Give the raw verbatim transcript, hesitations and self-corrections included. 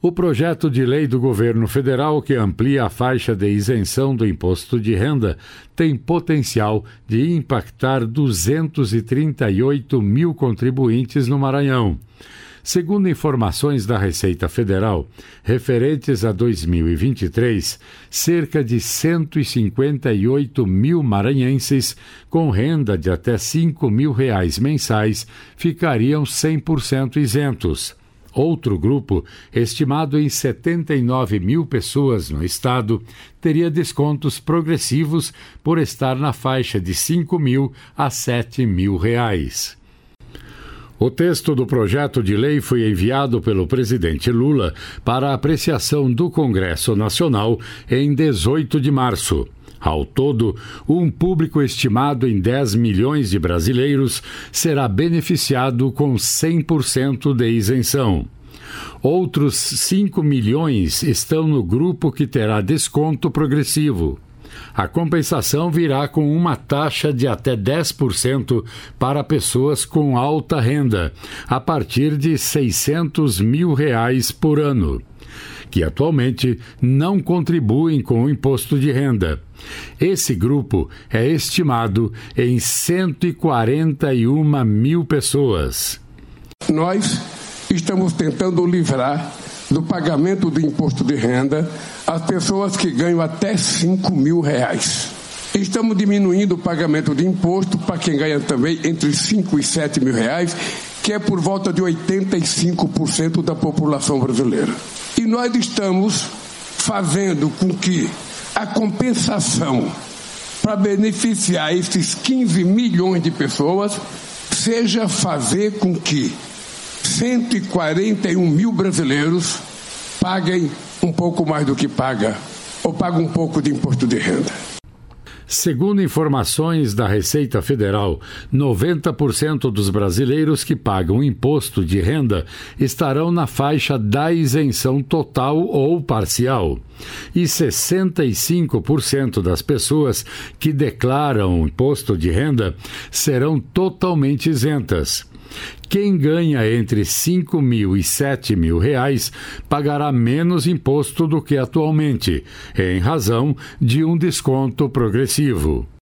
O projeto de lei do governo federal que amplia a faixa de isenção do imposto de renda tem potencial de impactar duzentos e trinta e oito mil contribuintes no Maranhão. Segundo informações da Receita Federal, referentes a dois mil e vinte e três, cerca de cento e cinquenta e oito mil maranhenses com renda de até cinco mil reais mensais ficariam cem por cento isentos. Outro grupo, estimado em setenta e nove mil pessoas no estado, teria descontos progressivos por estar na faixa de cinco mil a sete mil reais. O texto do projeto de lei foi enviado pelo presidente Lula para apreciação do Congresso Nacional em dezoito de março. Ao todo, um público estimado em dez milhões de brasileiros será beneficiado com cem por cento de isenção. Outros cinco milhões estão no grupo que terá desconto progressivo. A compensação virá com uma taxa de até dez por cento para pessoas com alta renda, a partir de seiscentos mil reais por ano, que atualmente não contribuem com o imposto de renda. Esse grupo é estimado em cento e quarenta e uma mil pessoas. Nós estamos tentando livrar do pagamento do imposto de renda as pessoas que ganham até cinco mil reais. Estamos diminuindo o pagamento de imposto para quem ganha também entre cinco e sete mil reais, que é por volta de oitenta e cinco por cento da população brasileira. E nós estamos fazendo com que a compensação para beneficiar esses quinze milhões de pessoas seja fazer com que cento e quarenta e um mil brasileiros paguem um pouco mais do que paga, ou pagam um pouco de imposto de renda. Segundo informações da Receita Federal, noventa por cento dos brasileiros que pagam imposto de renda estarão na faixa da isenção total ou parcial. E sessenta e cinco por cento das pessoas que declaram imposto de renda serão totalmente isentas. Quem ganha entre cinco mil e sete mil reais pagará menos imposto do que atualmente, em razão de um desconto progressivo.